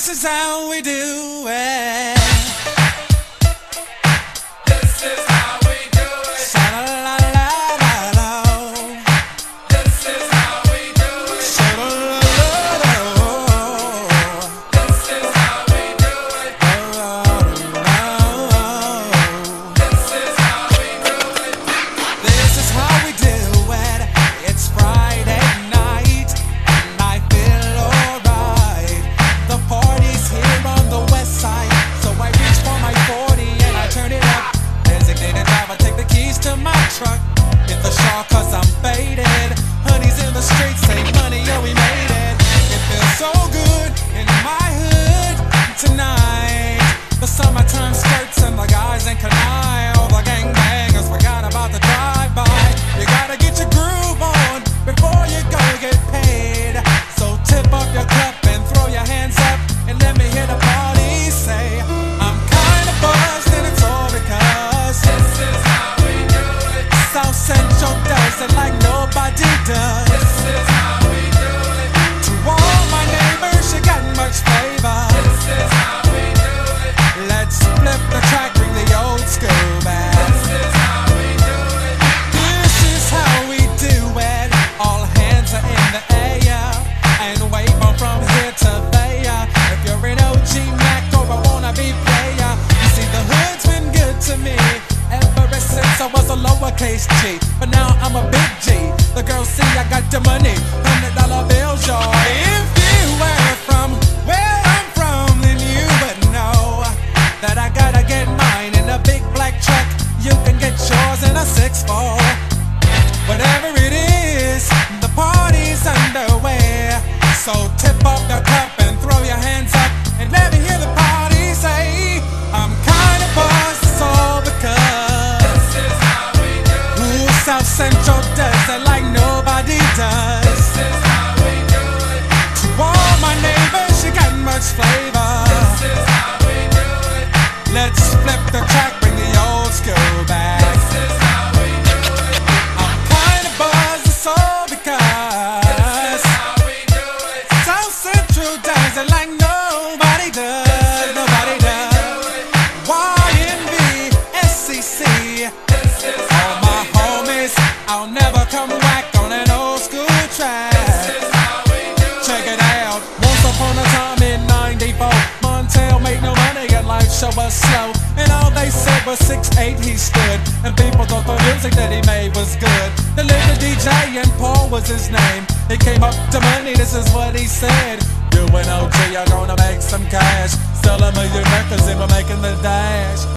This is how we do it. This is how we do it. Sha-la-la-la-la-la. This is how we do it. Sha-la-la-la-la. This is how we do it. This is how we do it. This is how we do it. It's Friday night and I feel alright. The party's here on the west side, so I reach for my 40 and I turn it up. Designated driver, take the keys to my truck. Hit the shawl cause I'm faded. Honey's in the streets, say money, oh we made it. It feels so good in my hood tonight. The summertime skirts and the guys in Kanai. All the gangbangers forgot about the drive-by. You gotta get your groove on before you go get paid. So tip up your cup and throw your hands up and let me hear the party say, I'm kinda buzzed and it's all because This is how we do it. South Central does it like nobody does. This is how we do it. To all my neighbors, you got much flavor. This is how we do it. Let's flip the track, bring the old school back. This is how we do it. This is how we do it. All hands are in the air and wave on from here to there. If you're an OG Mac or a wannabe player, you see the hood's been good to me ever since I was a lowercase G. But now I'm a big G. The girls see I got the money, $100 bills, y'all. If you were from where I'm from, then you would know that I gotta get mine in a big black truck. You can get yours in a 6'4". Whatever it is, the party's underway. So tip up your cup and throw your hands up and let me hear the party say, I'm kinda buzzed, it's all because This is how we do it. ooh, South Central does it like nobody does. This is how we do it. To all my neighbors, you got much flavor. This is how we do it. Let's flip the track, bring the old school back. This is how we do it. I'm kinda buzzed, it's all This because is how we do it. South Central does it like nobody does. Nobody does. YNB, SCC, This is all my homies, I'll never come back on an old school track. This is how we do it. Check it out. Once upon a time in '94, Montel made no money and life show was slow. And all they said was 6'8" he stood. And people thought the music that he made was good. The little DJ and Paul was his name. He came up to money, this is what he said. You and OG are gonna make some cash. Sell a million records and we're making the dash.